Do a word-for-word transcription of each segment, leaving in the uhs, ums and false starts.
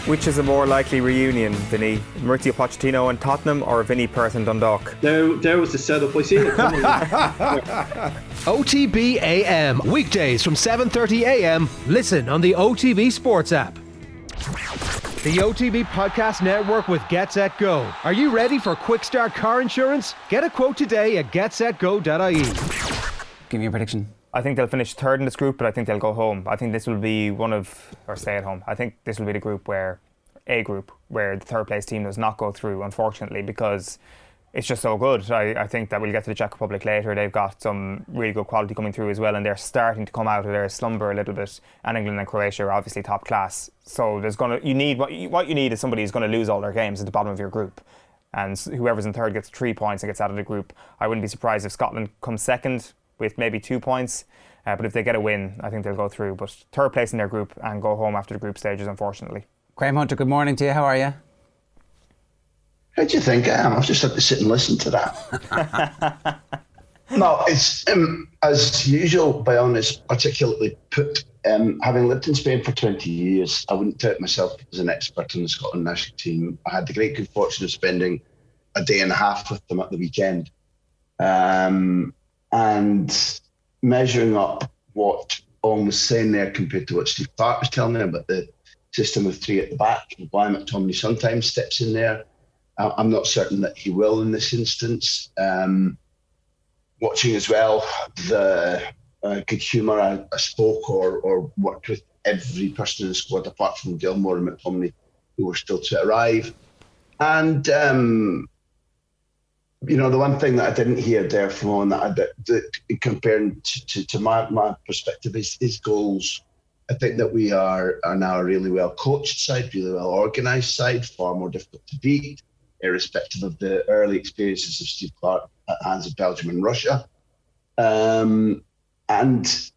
Which is a more likely reunion, Vinny? Mauricio Pochettino and Tottenham or Vinny Perth and Dundalk? There, there was the setup. I seen it coming. O T B A M, weekdays from seven thirty a m. Listen on the O T B Sports app. The O T B Podcast Network with Get Set Go. Are you ready for quick start car insurance? Get a quote today at get set go dot I E. Give me a prediction. I think they'll finish third in this group, but I think they'll go home. I think this will be one of, or stay at home. I think this will be the group where, a group, where the third place team does not go through, unfortunately, because it's just so good. I, I think that we'll get to the Czech Republic later. They've got some really good quality coming through as well, and they're starting to come out of their slumber a little bit. And England and Croatia are obviously top class. So there's gonna, you need what you, what you need is somebody who's going to lose all their games at the bottom of your group. And whoever's in third gets three points and gets out of the group. I wouldn't be surprised if Scotland comes second with maybe two points. Uh, but if they get a win, I think they'll go through. But third place in their group and go home after the group stages, unfortunately. Graham Hunter, good morning to you. How are you? How do you think I am? I've just had to sit and listen to that. No, it's, um, as usual, by honest, articulately put, um, having lived in Spain for twenty years, I wouldn't tout myself as an expert on the Scotland national team. I had the great good fortune of spending a day and a half with them at the weekend. Um, and measuring up what Owen was saying there compared to what Steve Clarke was telling me about the system of three at the back, and why McTominay sometimes steps in there. I'm not certain that he will in this instance. Um, watching as well the uh, good humour, I, I spoke or, or worked with every person in the squad apart from Gilmore and McTominay, who were still to arrive. And, um, you know, the one thing that I didn't hear there from on that, I, that, that comparing to, to, to my, my perspective is, is goals. I think that we are, are now a really well coached side, really well organised side, far more difficult to beat, irrespective of the early experiences of Steve Clarke at hands of Belgium and Russia. Um, and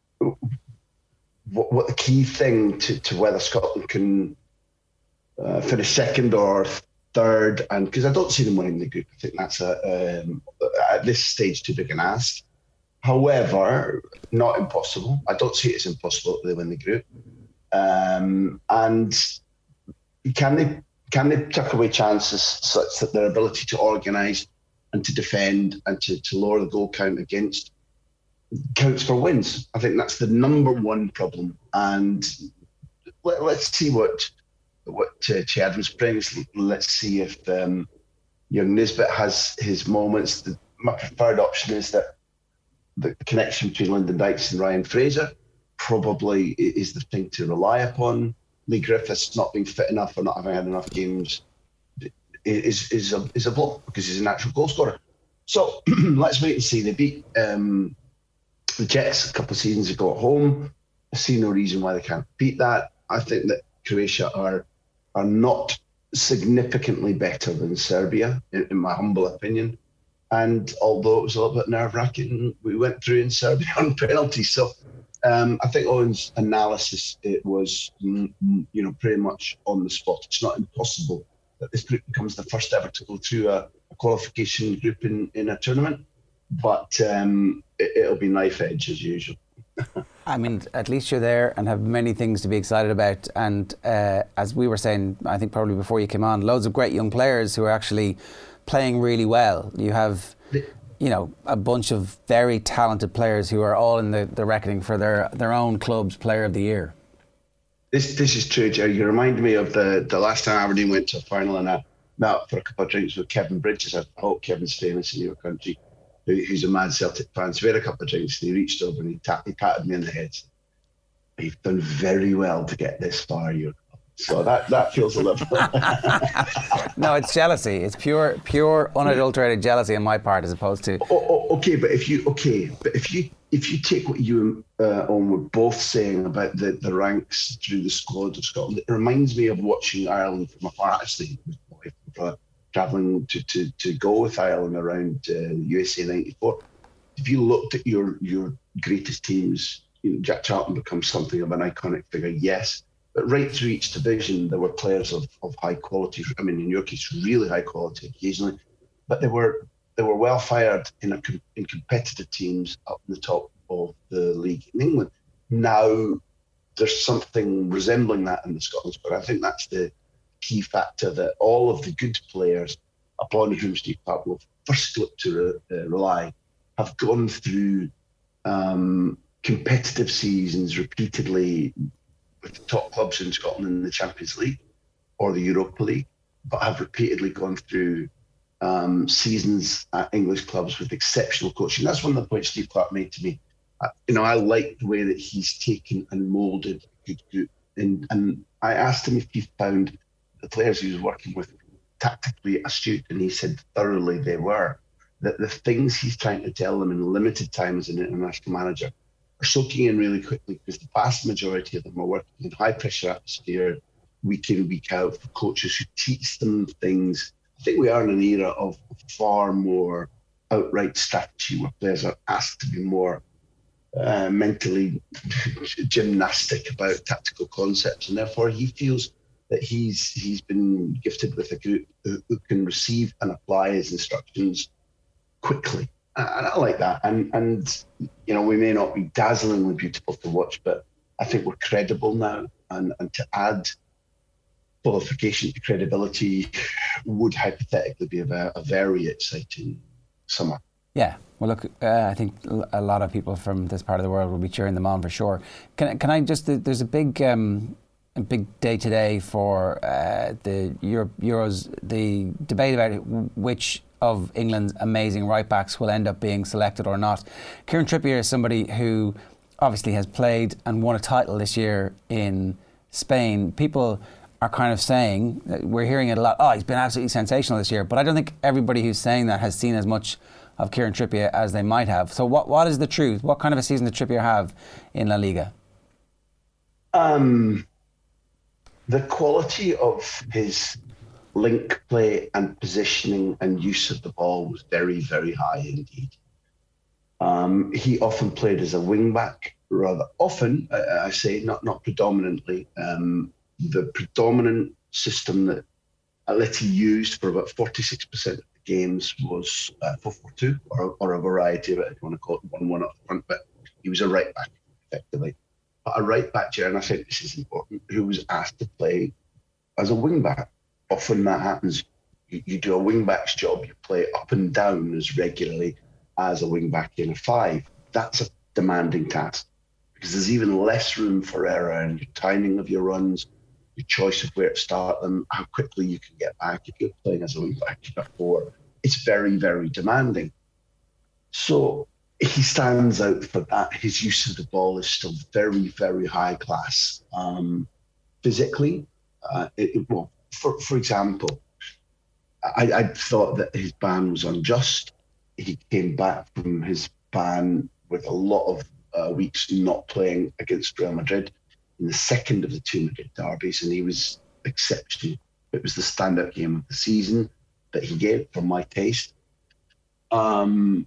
what, what the key thing to, to whether Scotland can uh, finish second or third, and because I don't see them winning the group, I think that's a, um, at this stage too big an ask. However, not impossible. I don't see it as impossible that they win the group. Um, and can they can they tuck away chances such that their ability to organise and to defend and to, to lower the goal count against counts for wins? I think that's the number one problem. And let, let's see what what uh, Che Adams brings. Let's see if um, young Nisbet has his moments. The, my preferred option is that the connection between Lyndon Dykes and Ryan Fraser probably is the thing to rely upon. Lee Griffiths not being fit enough or not having had enough games is is a, is a blow because he's a natural goal scorer. So let's wait and see. They beat um, the Jets a couple of seasons ago at home. I see no reason why they can't beat that. I think that Croatia are are not significantly better than Serbia, in, in my humble opinion. And although it was a little bit nerve-wracking, we went through in Serbia on penalties. So um, I think Owen's analysis, it was, you know, pretty much on the spot. It's not impossible that this group becomes the first ever to go through a, a qualification group in, in a tournament. But um, it, it'll be knife edge as usual. I mean, at least you're there and have many things to be excited about. And uh, as we were saying, I think probably before you came on, loads of great young players who are actually playing really well. You have, you know, a bunch of very talented players who are all in the, the reckoning for their, their own club's player of the year. This this is true, Jerry. You remind me of the, the last time Aberdeen went to a final and I met up for a couple of drinks with Kevin Bridges. I hope Kevin's famous in your country, who, who's a mad Celtic fan. So we had a couple of drinks and he reached over and he, tapped, he patted me on the head. You've done very well to get this far. You're So that, that feels a little. No, it's jealousy. It's pure, pure, unadulterated jealousy on my part, as opposed to. Oh, oh, okay, but if you okay, but if you if you take what you uh, Owen were both saying about the, the ranks through the squad of Scotland, it reminds me of watching Ireland from afar. Actually, uh, travelling to, to to go with Ireland around uh, U S A ninety-four. If you looked at your your greatest teams, you know, Jack Charlton becomes something of an iconic figure. Yes. But right through each division, there were players of, of high quality. I mean, in your case, really high quality occasionally, but they were they were well fired in a in competitive teams up in the top of the league in England. Now, there's something resembling that in the Scotland squad. I think that's the key factor that all of the good players upon whom Steve Clarke will first look to re- uh, rely have gone through um, competitive seasons repeatedly with the top clubs in Scotland in the Champions League or the Europa League, but have repeatedly gone through um, seasons at English clubs with exceptional coaching. That's one of the points Steve Clarke made to me. Uh, you know, I like the way that he's taken and moulded a good group. And, and I asked him if he found the players he was working with tactically astute, and he said thoroughly they were. That the things he's trying to tell them in limited time as an international manager are soaking in really quickly, because the vast majority of them are working in high pressure atmosphere, week in, week out, for coaches who teach them things. I think we are in an era of far more outright strategy where players are asked to be more uh, mentally gymnastic about tactical concepts, and therefore he feels that he's he's been gifted with a group who, who can receive and apply his instructions quickly. And I like that. And, and, you know, we may not be dazzlingly beautiful to watch, but I think we're credible now. And, and to add qualification to credibility would hypothetically be a, a very exciting summer. Yeah, well, look, uh, I think a lot of people from this part of the world will be cheering them on for sure. Can, can I just, there's a big... Um, A big day today for uh, the Euro- Euros, the debate about which of England's amazing right backs will end up being selected or not. Kieran Trippier is somebody who obviously has played and won a title this year in Spain. People are kind of saying, we're hearing it a lot, oh, he's been absolutely sensational this year, but I don't think everybody who's saying that has seen as much of Kieran Trippier as they might have. So what what is the truth? What kind of a season did Trippier have in La Liga? Um... The quality of his link play and positioning and use of the ball was very, very high indeed. Um, he often played as a wing-back, rather often, I, I say, not not predominantly. Um, the predominant system that Atleti used for about forty-six percent of the games was uh, four four two, or, or a variety of it, if you want to call it one one up front, but he was a right-back, effectively. But a right back, Ger, and I think this is important, who was asked to play as a wing back. Often that happens. You, you do a wing back's job, you play up and down as regularly as a wing back in a five. That's a demanding task, because there's even less room for error in your timing of your runs, your choice of where to start them, how quickly you can get back if you're playing as a wing back in a four. It's very, very demanding. So he stands out for that. His use of the ball is still very, very high class. Um, physically, uh, it, well, for for example, I, I thought that his ban was unjust. He came back from his ban with a lot of uh, weeks not playing against Real Madrid in the second of the two Madrid derbies, and he was exceptional. It was the standout game of the season that he gave, for my taste. Um,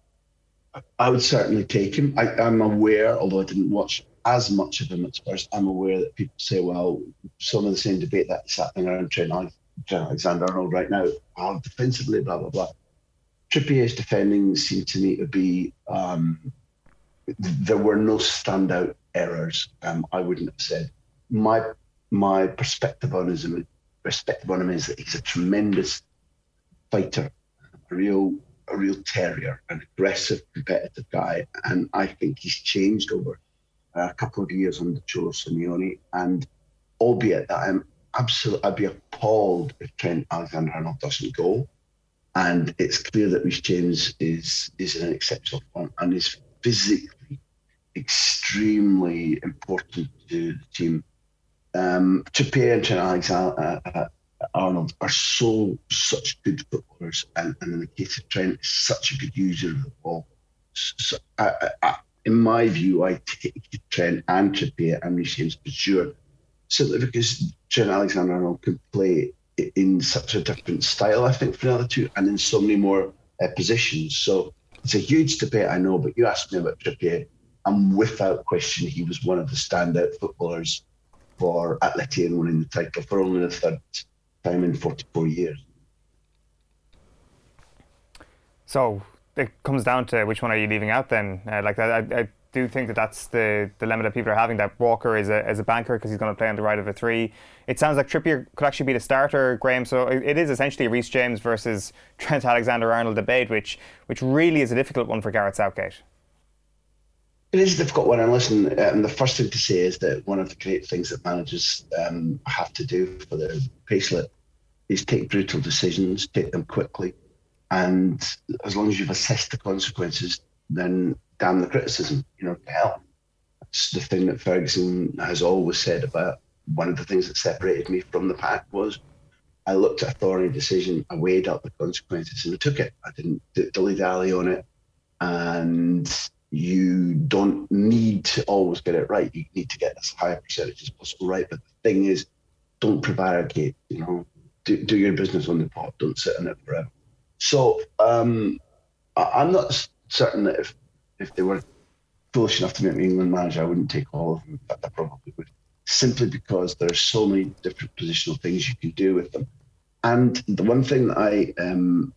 I would certainly take him. I, I'm aware, although I didn't watch as much of him at Spurs, I'm aware that people say, well, some of the same debate that's happening around Trent Alexander-Arnold right now, oh, defensively, blah, blah, blah. Trippier's defending seemed to me to be, um, there were no standout errors, um, I wouldn't have said. My my perspective on him, perspective on him is that he's a tremendous fighter, a real a real terrier, an aggressive, competitive guy. And I think he's changed over a couple of years under Cholo Simeone. And albeit that I'm absolutely, I'd be appalled if Trent Alexander-Arnold doesn't go. And it's clear that Reece James is, is in an exceptional form and is physically extremely important to the team. Um, Trippier and Trent Alexander uh, Arnold are so such good footballers, and, and in the case of Trent, such a good user of the ball. So, I, I, in my view, I take Trent and Trippier and Reece James for sure, simply because Trent Alexander-Arnold can play in such a different style, I think, for the other two, and in so many more uh, positions. So it's a huge debate, I know, but you asked me about Trippier, and without question, he was one of the standout footballers for Atleti in winning the title for only the third time in forty-four years. So it comes down to which one are you leaving out then? Uh, like I, I, do think that that's the dilemma that people are having, that Walker is a, is a banker because he's going to play on the right of a three. It sounds like Trippier could actually be the starter, Graham, so it is essentially a Reece James versus Trent Alexander-Arnold debate, which which really is a difficult one for Gareth Southgate. It is a difficult one, and listen, um, the first thing to say is that one of the great things that managers um, have to do for their payslip is take brutal decisions, take them quickly, and as long as you've assessed the consequences, then damn the criticism, you know, to hell. That's the thing that Ferguson has always said about one of the things that separated me from the pack was I looked at a thorny decision, I weighed up the consequences and I took it. I didn't dilly-dally on it. And you don't need to always get it right. You need to get as high a percentage as possible right. But the thing is, don't prevaricate, you know, do, do your business on the pot, don't sit in it forever. So um, I, I'm not certain that if, if they were foolish enough to make me England manager, I wouldn't take all of them. In fact, I probably would. Simply because there's so many different positional things you can do with them. And the one thing that I um,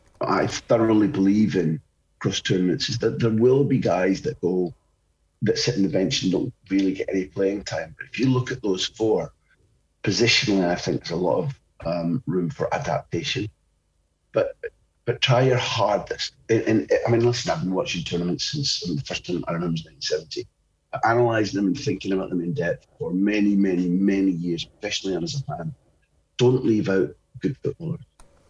I thoroughly believe in across tournaments is that there will be guys that go that sit on the bench and don't really get any playing time. But if you look at those four, positionally, I think there's a lot of um, room for adaptation. But but try your hardest. And, and I mean, listen, I've been watching tournaments since I mean, the first tournament I remember was nineteen seventy. Analysing them and thinking about them in depth for many, many, many years, professionally and as a fan. Don't leave out good footballers.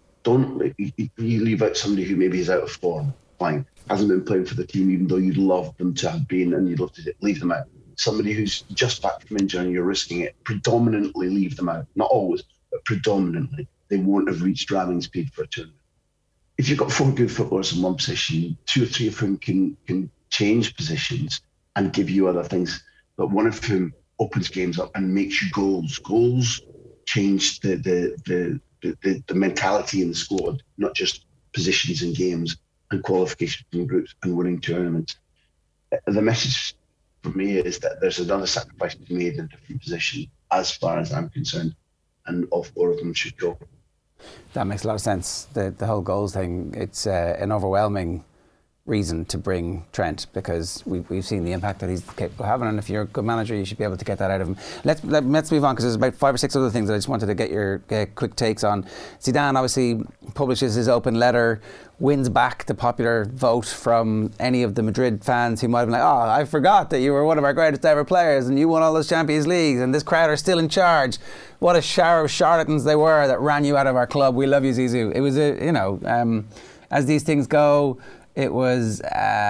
Don't you leave out somebody who maybe is out of form, fine, hasn't been playing for the team, even though you'd love them to have been, and you'd love to leave them out. Somebody who's just back from injury and you're risking it, predominantly leave them out. Not always, but predominantly. They won't have reached ramming speed for a tournament. If you've got four good footballers in one position, two or three of whom can can change positions and give you other things, but one of whom opens games up and makes you goals. Goals change the the the the, the mentality in the squad, not just positions in games and qualification from groups and winning tournaments. The message for me is that there's another sacrifice to be made in a different position, as far as I'm concerned, and all four of them should go. That makes a lot of sense. The the whole goals thing, it's uh, an overwhelming reason to bring Trent, because we've, we've seen the impact that he's capable of having, and if you're a good manager you should be able to get that out of him. Let's let, let's move on, because there's about five or six other things that I just wanted to get your uh, quick takes on. Zidane obviously publishes his open letter, wins back the popular vote from any of the Madrid fans who might have been like, oh, I forgot that you were one of our greatest ever players and you won all those Champions Leagues and this crowd are still in charge. What a shower of charlatans they were that ran you out of our club. We love you, Zizou. It was a, you know, um, as these things go, It was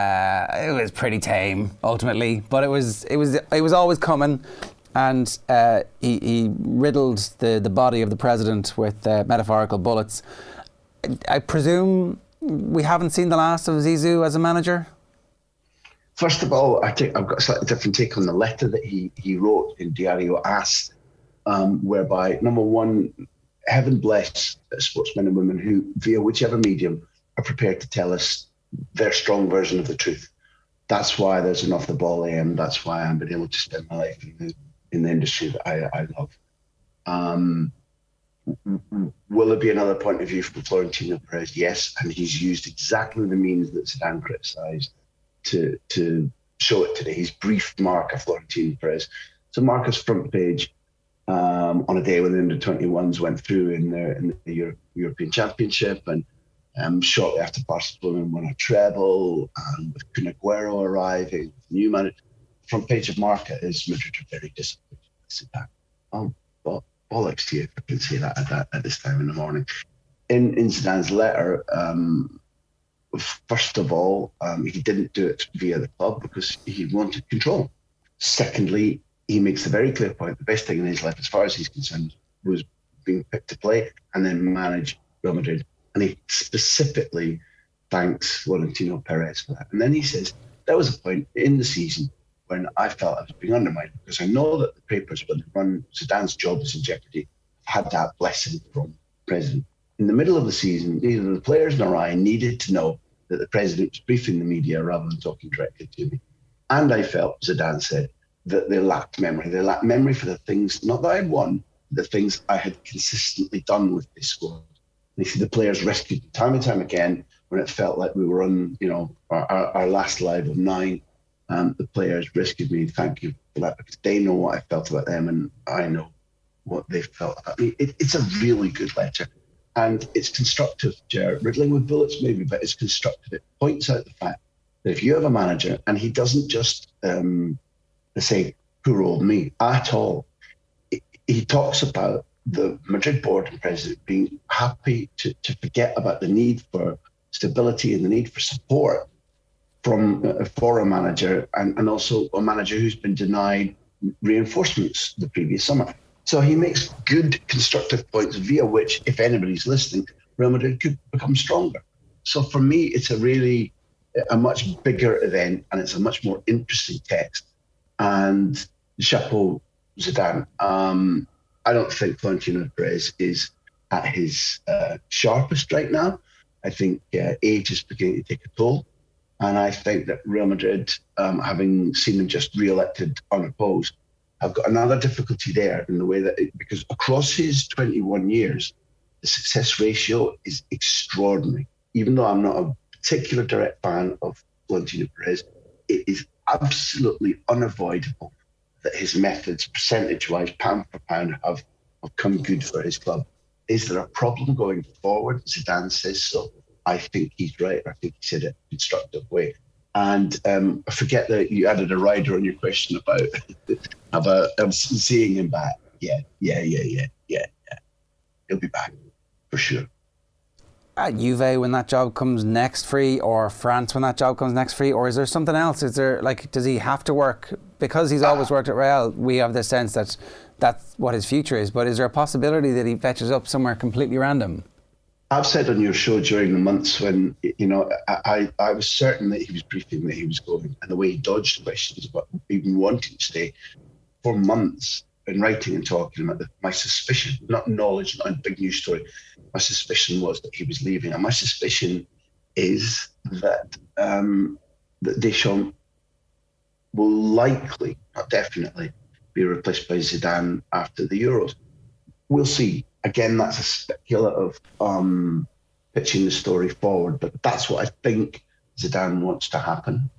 uh, it was pretty tame ultimately, but it was it was it was always coming, and uh, he, he riddled the, the body of the president with uh, metaphorical bullets. I presume we haven't seen the last of Zizou as a manager. First of all, I think I've got a slightly different take on the letter that he he wrote in Diario AS, um, whereby number one, heaven bless sportsmen and women who, via whichever medium, are prepared to tell us their strong version of the truth. That's why there's an Off the Ball A M. That's why I've been able to spend my life in the in the industry that I, I love. Um, will there be another point of view from Florentino Perez? Yes, and he's used exactly the means that Zidane criticised to to show it today. He's briefed Marca Florentino Perez. So Marca's front page um, on a day when the under twenty-ones went through in the in the Euro, European Championship, and Um, shortly after Barcelona won a treble, and with Kun Aguero arriving, new manager, front page of Marca is Madrid are very disappointed. Oh, bo- bollocks to you if I can say that at, that at this time in the morning. In, in Zidane's letter, um, first of all, um, he didn't do it via the club because he wanted control. Secondly, he makes a very clear point: the best thing in his life, as far as he's concerned, was being picked to play and then manage Real Madrid. And he specifically thanks Florentino Perez for that. And then he says, there was a point in the season when I felt I was being undermined, because I know that the papers, when they run Zidane's job is in jeopardy, had that blessing from the president. In the middle of the season, neither the players nor I needed to know that the president was briefing the media rather than talking directly to me. And I felt, Zidane said, that they lacked memory. They lacked memory for the things, not that I'd won, the things I had consistently done with this squad. They see the players rescued time and time again when it felt like we were on, you know, our, our, our last line of nine. um, the players risking me. Thank you for that, because they know what I felt about them and I know what they felt about me. It, it's a really good letter. And it's constructive, Ger. Riddling with bullets maybe, but it's constructive. It points out the fact that if you have a manager and he doesn't just um, say, poor old me, at all. It, he talks about the Madrid board and president being happy to, to forget about the need for stability and the need for support from uh, for a manager, and, and also a manager who's been denied reinforcements the previous summer. So he makes good constructive points via which, if anybody's listening, Real Madrid could become stronger. So for me, it's a really, a much bigger event, and it's a much more interesting text. And chapeau, Zidane. Um, I don't think Florentino Perez is at his uh, sharpest right now. I think uh, age is beginning to take a toll. And I think that Real Madrid, um, having seen them just re-elected unopposed, have got another difficulty there in the way that, it, because across his twenty-one years, the success ratio is extraordinary. Even though I'm not a particular direct fan of Florentino Perez, it is absolutely unavoidable that his methods, percentage-wise, pound for pound, have, have come good for his club. Is there a problem going forward? Zidane says so. I think he's right. I think he said it in a constructive way. And um, I forget that you added a rider on your question about about um, seeing him back. Yeah, yeah, yeah, yeah, yeah, yeah. He'll be back for sure. At Juve when that job comes next free, or France when that job comes next free, or is there something else? Is there, like, does he have to work because he's always worked at Real? We have the sense that that's what his future is. But is there a possibility that he fetches up somewhere completely random? I've said on your show during the months when, you know, I, I was certain that he was briefing that he was going, and the way he dodged questions about even wanting to stay for months in writing and talking about the, my suspicion, not knowledge, not a big news story. My suspicion was that he was leaving, and my suspicion is that um, that Deschamps will likely, not definitely, be replaced by Zidane after the Euros. We'll see. Again, that's a speculative um, pitching the story forward, but that's what I think Zidane wants to happen,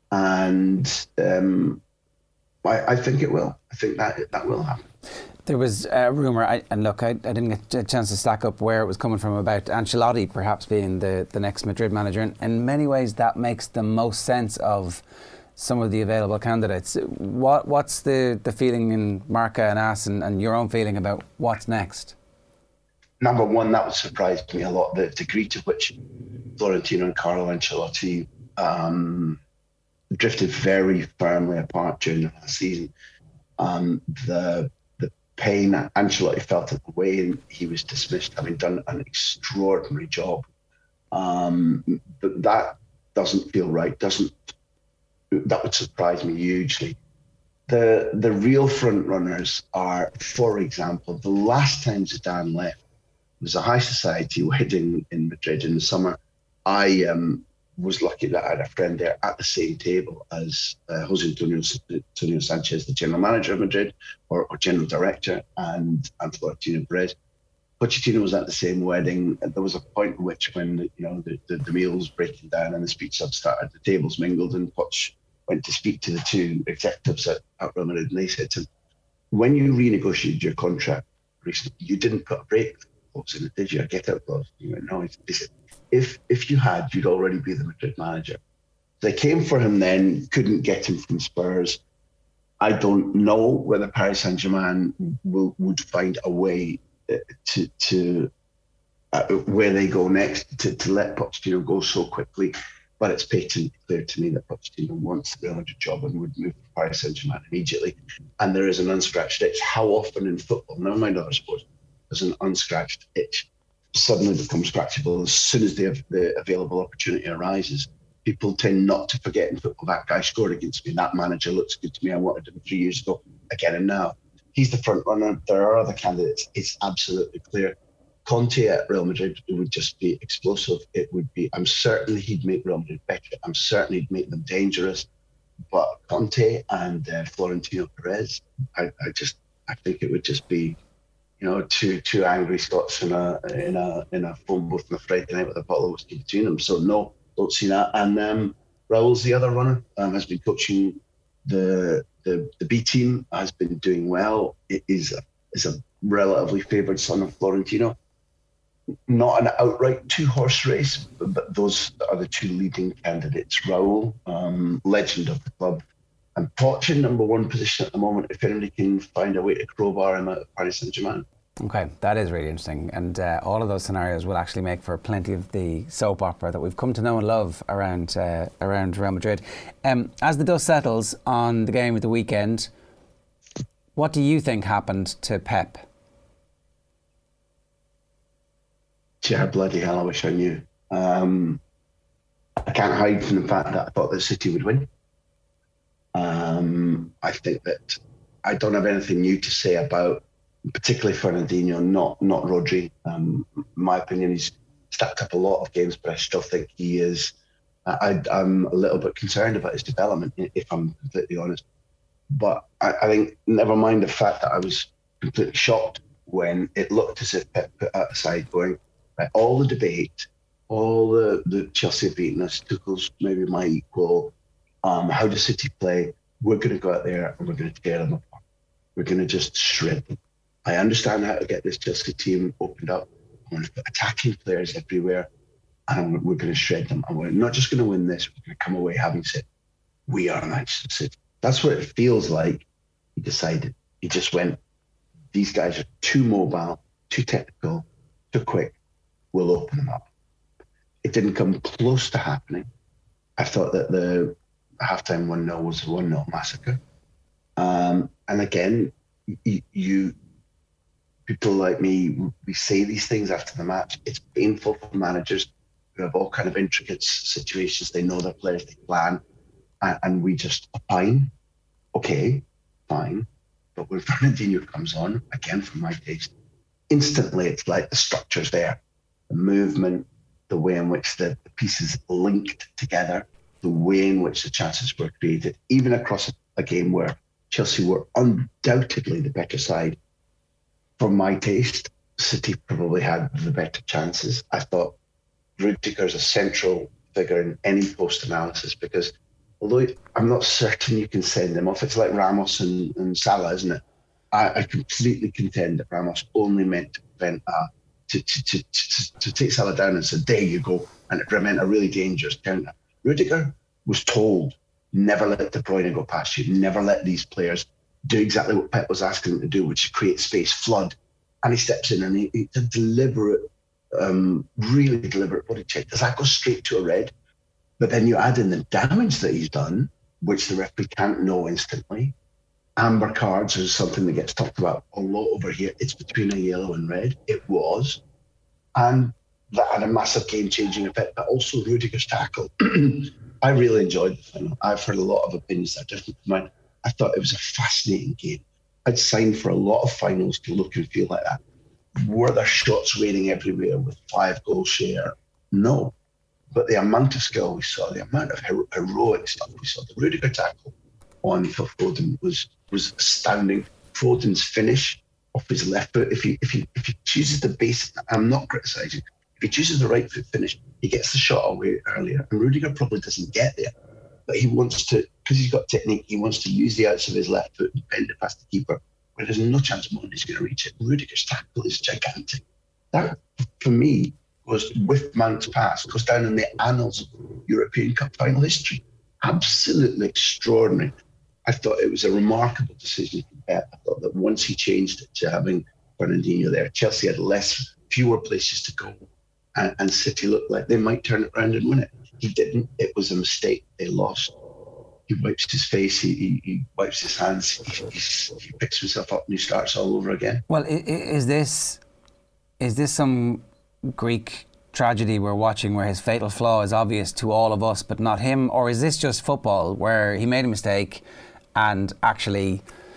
and um, I, I think it will. I think that that will happen. There was a rumour, I, and look, I, I didn't get a chance to stack up where it was coming from, about Ancelotti perhaps being the, the next Madrid manager, and in many ways that makes the most sense of some of the available candidates. What What's the, the feeling in Marca and As, and, and your own feeling about what's next? Number one, that would surprise me a lot, the degree to which Florentino and Carlo Ancelotti um, drifted very firmly apart during the last season. Um, the the pain that Ancelotti felt at the way he was dismissed, having done an extraordinary job, um, but that doesn't feel right. Doesn't that would surprise me hugely. The the real front runners are, for example, the last time Zidane left was a high society wedding in Madrid in the summer. I um, was lucky that I had a friend there at the same table as uh, Jose Antonio, Antonio Sanchez, the general manager of Madrid, or, or general director, and, and Florentino Perez. Pochettino was at the same wedding. And there was a point at which, when you know the, the, the meal was breaking down and the speech sub started, the tables mingled, and Poch went to speak to the two executives at, at Real Madrid, and they said to him, when you renegotiated your contract recently, you didn't put a break clause in it, did you? A get out clause. He went, no. He said, if if you had, you'd already be the Madrid manager. They came for him then, couldn't get him from Spurs. I don't know whether Paris Saint-Germain will would find a way to to uh, where they go next to, to let Pochettino go so quickly. But it's patently clear to me that Pochettino wants the Real Madrid job and would move to Paris Saint-Germain immediately. And there is an unscratched itch. How often in football, never mind other sports, there's an unscratched itch suddenly becomes scratchable as soon as the, the available opportunity arises. People tend not to forget in football, that guy scored against me, that manager looks good to me, I wanted him three years ago, I get him now. He's the front runner. There are other candidates. It's absolutely clear. Conte at Real Madrid, it would just be explosive. It would be, I'm certain he'd make Real Madrid better. I'm certain he'd make them dangerous. But Conte and uh, Florentino Perez, I, I just, I think it would just be, you know, two two angry Scots in a in a in a phone booth on a Friday night with a bottle of whiskey between them. So no, don't see that. And um, Raul's the other runner, um, has been coaching the, the the B team, has been doing well. It is a, is a relatively favoured son of Florentino. Not an outright two-horse race, but, but those are the two leading candidates. Raul, um, legend of the club, and Poch in number one position at the moment, if anybody can find a way to crowbar him out of Paris Saint-Germain. Okay, that is really interesting, and uh, all of those scenarios will actually make for plenty of the soap opera that we've come to know and love around uh, around Real Madrid. Um, as the dust settles on the game of the weekend, what do you think happened to Pep? Yeah, bloody hell, I wish I knew. Um, I can't hide from the fact that I thought that City would win. Um, I think that I don't have anything new to say about particularly Fernandinho, not not Rodri. Um, in my opinion, he's stacked up a lot of games, but I still think he is. I, I'm a little bit concerned about his development, if I'm completely honest. But I, I think, never mind the fact that I was completely shocked when it looked as if Pep put out a side going, right, all the debate, all the, the Chelsea have beaten us, Tuchel's maybe my equal. Um, how does City play? We're going to go out there and we're going to tear them apart. We're going to just shred them. I understand how to get this Chelsea team opened up. I'm going to put attacking players everywhere, and we're going to shred them. And we're not just going to win this, we're going to come away having said, we are Manchester City. That's what it feels like. He decided. He just went, these guys are too mobile, too technical, too quick. We'll open them up. It didn't come close to happening. I thought that the halftime one nil was a one nil massacre. Um, and again, you, you people like me, we say these things after the match. It's painful for managers who have all kind of intricate situations. They know their players, they plan, and, and we just opine. Okay, fine. But when Fernandinho comes on, again, from my taste, instantly it's like the structure's there. The movement, the way in which the, the pieces linked together, the way in which the chances were created, even across a, a game where Chelsea were undoubtedly the better side. For my taste, City probably had the better chances. I thought Rudiger's a central figure in any post-analysis because although I'm not certain you can send him off, it's like Ramos and, and Salah, isn't it? I, I completely contend that Ramos only meant to prevent uh, to, to, to, to, to take Salah down and said, there you go, and it meant a really dangerous counter. Rudiger was told, never let De Bruyne go past you, never let these players do exactly what Pep was asking him to do, which is create space, flood. And he steps in and he, it's a deliberate, um, really deliberate body check. Does that go straight to a red? But then you add in the damage that he's done, which the referee can't know instantly. Amber cards is something that gets talked about a lot over here. It's between a yellow and red. It was. And that had a massive game-changing effect, but also Rudiger's tackle. I really enjoyed the final. I've heard a lot of opinions that are different from mine. I thought it was a fascinating game. I'd signed for a lot of finals to look and feel like that. Were there shots raining everywhere with five goal share? No. But the amount of skill we saw, the amount of hero- heroic stuff we saw, the Rudiger tackle on Phil Foden was was astounding. Foden's finish off his left foot, if he if he if he chooses the base, I'm not criticising. If he chooses the right foot finish, he gets the shot away earlier. And Rudiger probably doesn't get there. But he wants to, because he's got technique, he wants to use the outs of his left foot and bend it past the keeper, where there's no chance Monty's going to reach it. Rudiger's tackle is gigantic. That, for me, goes with Mount's pass, goes down in the annals of European Cup final history. Absolutely extraordinary. I thought it was a remarkable decision from Pep. I thought that once he changed it to having Fernandinho there, Chelsea had less, fewer places to go, and, and City looked like they might turn it around and win it. He didn't. It was a mistake. They lost. He wipes his face. He, he, he wipes his hands. He, he, he picks himself up and he starts all over again. Well, is this is this some Greek tragedy we're watching where his fatal flaw is obvious to all of us but not him, or is this just football where he made a mistake and actually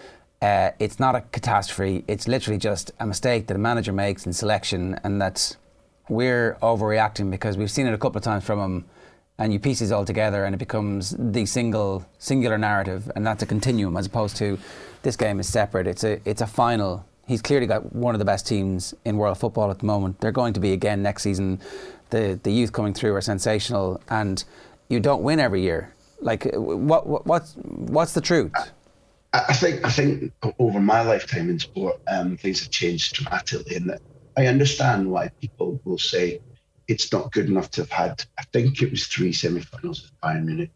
uh, it's not a catastrophe, it's literally just a mistake that a manager makes in selection, and that we're overreacting because we've seen it a couple of times from him, and you piece it all together and it becomes the single singular narrative, and that's a continuum as opposed to this game is separate. It's a it's a final. He's clearly got one of the best teams in world football at the moment. They're going to be again next season. The the youth coming through are sensational, and you don't win every year. Like, what, what what's what's the truth? I, I think I think over my lifetime in sport, um, things have changed dramatically, and that I understand why people will say it's not good enough to have had. I think it was three semi-finals with Bayern Munich,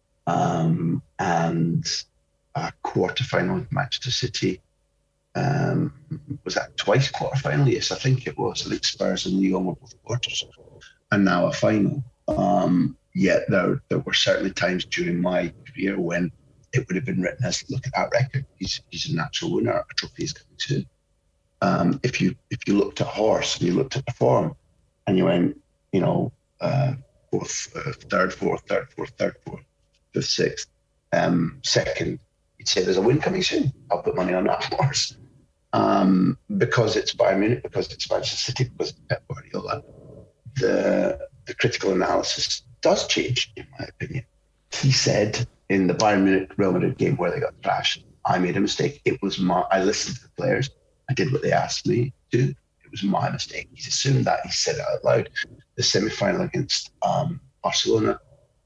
um, and a quarter-final with Manchester City. Um, was that twice quarter-final? Yes, I think it was. I think Spurs and Lyon were both quarters, and now a final. Um, yet there there were certainly times during my career when it would have been written as, look at that record. He's he's a natural winner. A trophy is coming soon. Um, if you if you looked at Horse and you looked at the form, and you went, you know, uh, fourth, uh, third, fourth, third, fourth, third, fourth, fifth, sixth, um, second, you'd say there's a win coming soon. I'll put money on that Horse. Um, because it's Bayern Munich, because it's Manchester City, because it's Pep Guardiola, the the critical analysis does change, in my opinion. He said in the Bayern Munich Real Madrid game where they got thrashed, I made a mistake. It was my, I listened to the players. I did what they asked me to do. It was my mistake. He's assumed that. He said it out loud. The semi-final against um, Barcelona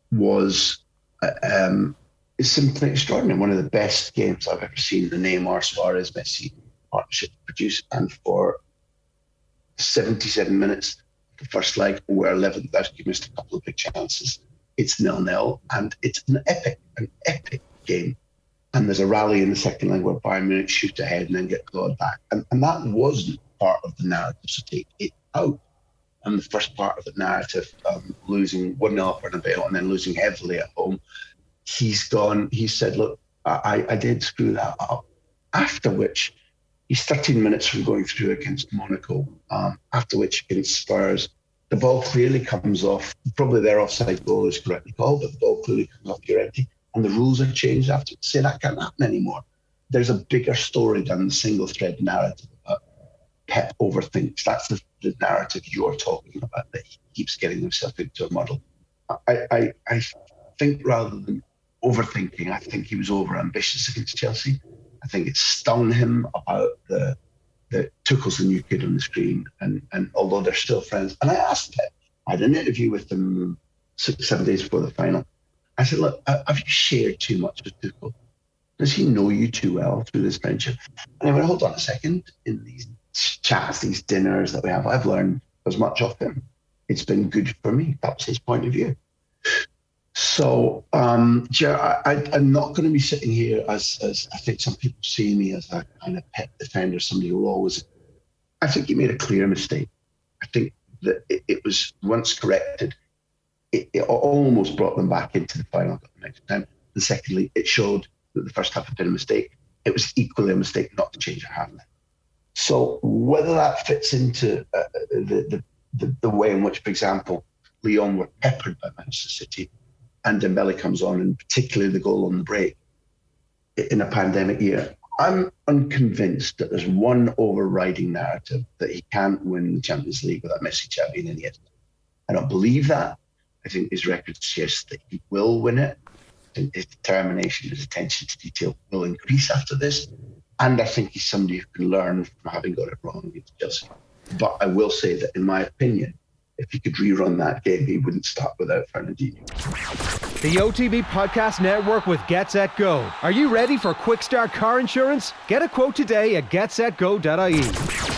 was uh, um, is simply extraordinary. One of the best games I've ever seen the Neymar, Suarez, Messi partnership produce. And for seventy-seven minutes, the first leg, where Lewandowski missed a couple of big chances, it's nil-nil, and it's an epic, an epic game. And there's a rally in the second leg where Bayern Munich shoot ahead and then get clawed back. And, and that wasn't part of the narrative, so take it out. And the first part of the narrative, um, losing one nil at Bernabeu and then losing heavily at home, he's gone, he said, look, I, I did screw that up. After which, he's thirteen minutes from going through against Monaco, um, after which against Spurs, the ball clearly comes off, probably their offside goal is correctly called, but the ball clearly comes off Llorente. And the rules are changed after. Say that can't happen anymore. There's a bigger story than the single thread narrative about Pep overthinks. That's the, the narrative you're talking about, that he keeps getting himself into a muddle. I, I, I think rather than overthinking, I think he was over ambitious against Chelsea. I think it stung him about the the Tuchel's the new kid on the screen, and and although they're still friends. And I asked Pep, I had an interview with them six, seven days before the final. I said, look, have you shared too much with Tuchel? Does he know you too well through this friendship? And I went, hold on a second. In these chats, these dinners that we have, I've learned as much of him. It's been good for me. That was his point of view. So, um, Ger, I, I'm not going to be sitting here as, as I think some people see me as a kind of Pep defender, somebody who always. I think he made a clear mistake. I think that it, it was once corrected. It, it almost brought them back into the final the next time. And secondly, it showed that the first half had been a mistake. It was equally a mistake not to change a half. So whether that fits into uh, the, the, the the way in which, for example, Lyon were peppered by Manchester City, and Dembele comes on, and particularly the goal on the break in a pandemic year, I'm unconvinced that there's one overriding narrative that he can't win the Champions League without Messi, Xavi, and Iniesta. I don't believe that. I think his record suggests that he will win it. I think his determination, his attention to detail will increase after this. And I think he's somebody who can learn from having got it wrong against Chelsea. But I will say that, in my opinion, if he could rerun that game, he wouldn't start without Fernandinho. The O T B Podcast Network with Get Set Go. Are you ready for quick start car insurance? Get a quote today at get set go dot I E.